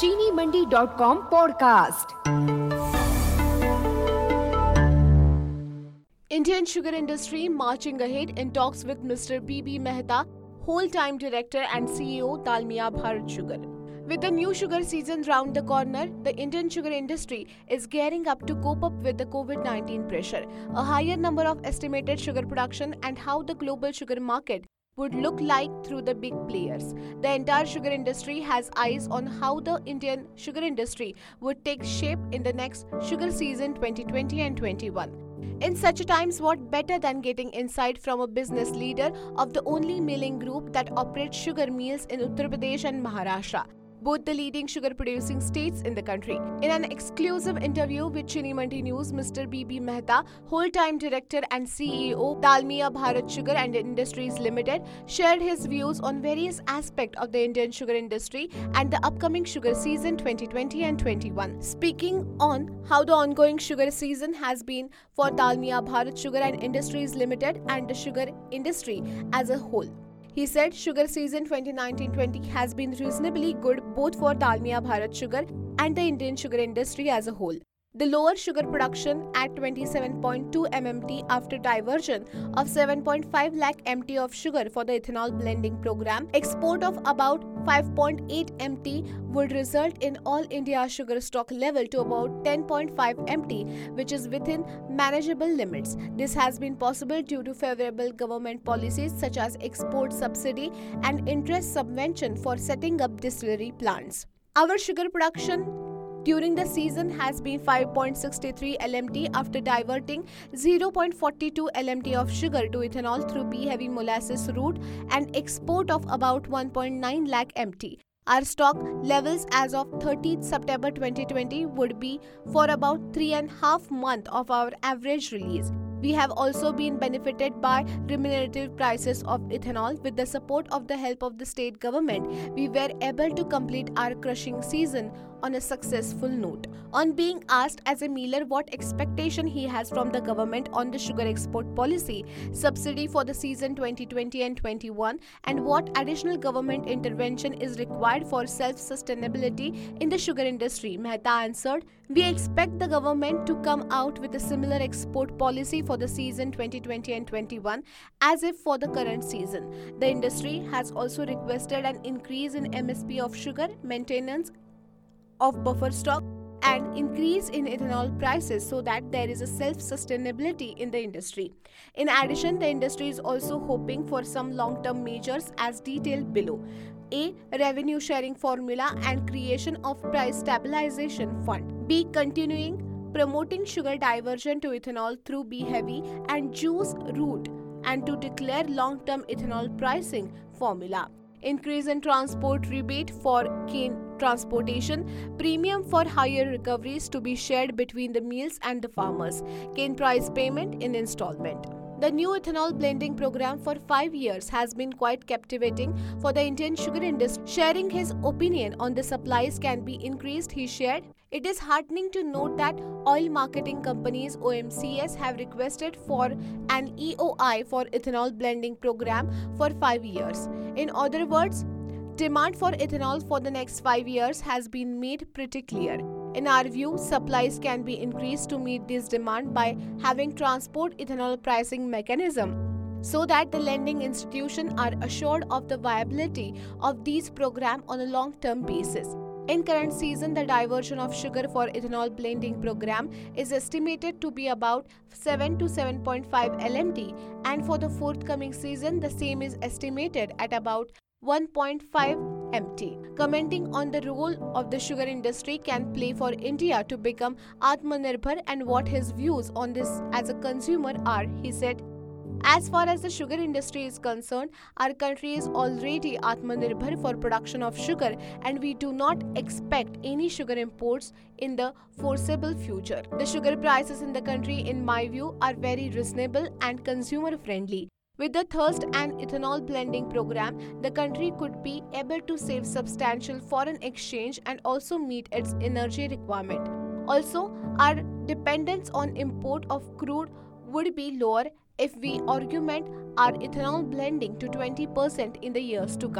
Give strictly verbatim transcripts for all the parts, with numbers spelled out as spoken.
चीनी Mandi dot com podcast. Indian sugar industry marching ahead in talks with Mister B B Mehta, whole-time director and C E O Dalmia Bharat Sugar. With the new sugar season round the corner, the Indian sugar industry is gearing up to cope up with the covid nineteen pressure, a higher number of estimated sugar production and how the global sugar market would look like through the big players. The entire sugar industry has eyes on how the Indian sugar industry would take shape in the next sugar season twenty twenty and twenty-one. In such times, what better than getting insight from a business leader of the only milling group that operates sugar mills in Uttar Pradesh and Maharashtra, both the leading sugar producing states in the country. In an exclusive interview with Chini Mandi News, Mister B B Mehta, whole-time director and C E O Dalmia Bharat Sugar and Industries Limited, shared his views on various aspects of the Indian sugar industry and the upcoming sugar season twenty twenty and twenty-one. Speaking on how the ongoing sugar season has been for Dalmia Bharat Sugar and Industries Limited and the sugar industry as a whole. He said sugar season twenty nineteen twenty has been reasonably good both for Dalmia Bharat Sugar and the Indian sugar industry as a whole. The lower sugar production at twenty-seven point two million metric tons after diversion of seven point five lakh metric tons of sugar for the ethanol blending program, export of about five point eight metric tons would result in all India sugar stock level to about ten point five metric tons, which is within manageable limits. This has been possible due to favorable government policies such as export subsidy and interest subvention for setting up distillery plants. Our sugar production during the season has been five point six three million metric tons after diverting zero point four two million metric tons of sugar to ethanol through B-heavy molasses route and export of about one point nine lakh metric tons. Our stock levels as of thirtieth September twenty twenty would be for about three and a half months of our average release. We have also been benefited by remunerative prices of ethanol. With the support of the help of the state government, we were able to complete our crushing season on a successful note. On being asked as a miller what expectation he has from the government on the sugar export policy, subsidy for the season twenty twenty and twenty-one, and what additional government intervention is required for self-sustainability in the sugar industry, Mehta answered, "We expect the government to come out with a similar export policy for the season twenty twenty and twenty-one as if for the current season. The industry has also requested an increase in M S P of sugar, maintenance of buffer stock and increase in ethanol prices so that there is a self-sustainability in the industry. In addition, the industry is also hoping for some long-term measures as detailed below. A. Revenue sharing formula and creation of price stabilization fund. B. Continuing promoting sugar diversion to ethanol through B-heavy and juice route and to declare long-term ethanol pricing formula. Increase in transport rebate for cane transportation, premium for higher recoveries to be shared between the mills and the farmers, cane price payment in installment." The new ethanol blending program for five years has been quite captivating for the Indian sugar industry. Sharing his opinion on the supplies can be increased, he shared, "It is heartening to note that oil marketing companies O M C S have requested for an E O I for ethanol blending program for five years. In other words, demand for ethanol for the next five years has been made pretty clear. In our view, supplies can be increased to meet this demand by having transport ethanol pricing mechanism so that the lending institutions are assured of the viability of these programs on a long-term basis. In current season, the diversion of sugar for ethanol blending program is estimated to be about seven to seven point five million metric tons, and for the forthcoming season, the same is estimated at about one point five million metric tons. Commenting on the role of the sugar industry can play for India to become Atmanirbhar and what his views on this as a consumer are, he said, "As far as the sugar industry is concerned, our country is already Atmanirbhar for production of sugar and we do not expect any sugar imports in the foreseeable future. The sugar prices in the country, in my view, are very reasonable and consumer friendly. With the thirst and ethanol blending program, the country could be able to save substantial foreign exchange and also meet its energy requirement. Also, our dependence on import of crude would be lower if we augment our ethanol blending to twenty percent in the years to come.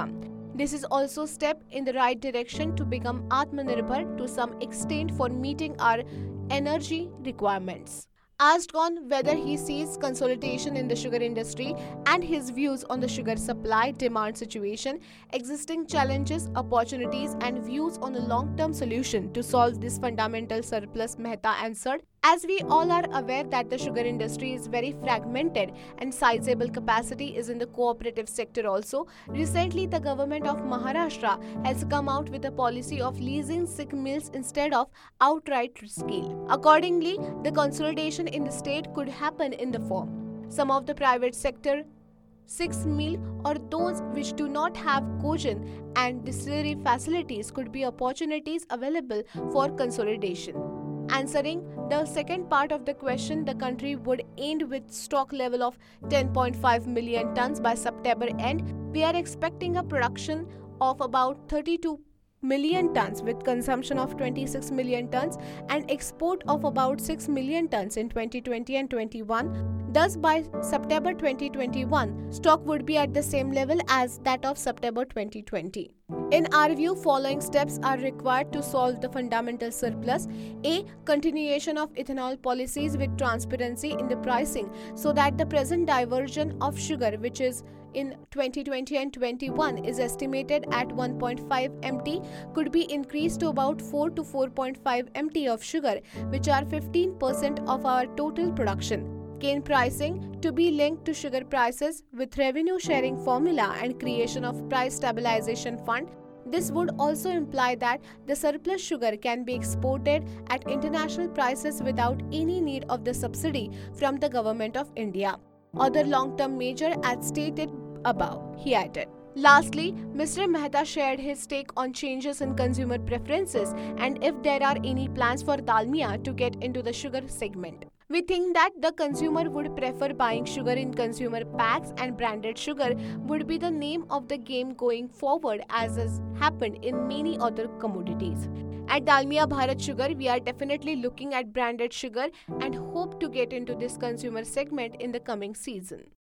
This is also a step in the right direction to become Atmanirbhar to some extent for meeting our energy requirements. Asked on whether he sees consolidation in the sugar industry and his views on the sugar supply demand situation, existing challenges, opportunities, and views on a long term solution to solve this fundamental surplus, Mehta answered, as we all are aware that the sugar industry is very fragmented and sizable capacity is in the cooperative sector also, recently the government of Maharashtra has come out with a policy of leasing sick mills instead of outright scale. Accordingly, the consolidation in the state could happen in the form. Some of the private sector six mill or those which do not have cogen and distillery facilities could be opportunities available for consolidation. Answering the second part of the question, the country would end with stock level of ten point five million tons by September end. We are expecting a production of about thirty-two million tons with consumption of twenty-six million tons and export of about six million tons in twenty twenty and twenty-one. Thus, by September twenty twenty-one, stock would be at the same level as that of September twenty twenty. In our view, following steps are required to solve the fundamental surplus. A. Continuation of ethanol policies with transparency in the pricing so that the present diversion of sugar, which is in twenty twenty and twenty-one is estimated at one point five M T, could be increased to about four to four point five M T of sugar, which are fifteen percent of our total production. Cane pricing to be linked to sugar prices with revenue sharing formula and creation of price stabilization fund. This would also imply that the surplus sugar can be exported at international prices without any need of the subsidy from the government of India. Other long-term measure as stated above, he added. Lastly, Mister Mehta shared his take on changes in consumer preferences and if there are any plans for Dalmia to get into the sugar segment. We think that the consumer would prefer buying sugar in consumer packs and branded sugar would be the name of the game going forward, as has happened in many other commodities. At Dalmia Bharat Sugar, we are definitely looking at branded sugar and hope to get into this consumer segment in the coming season.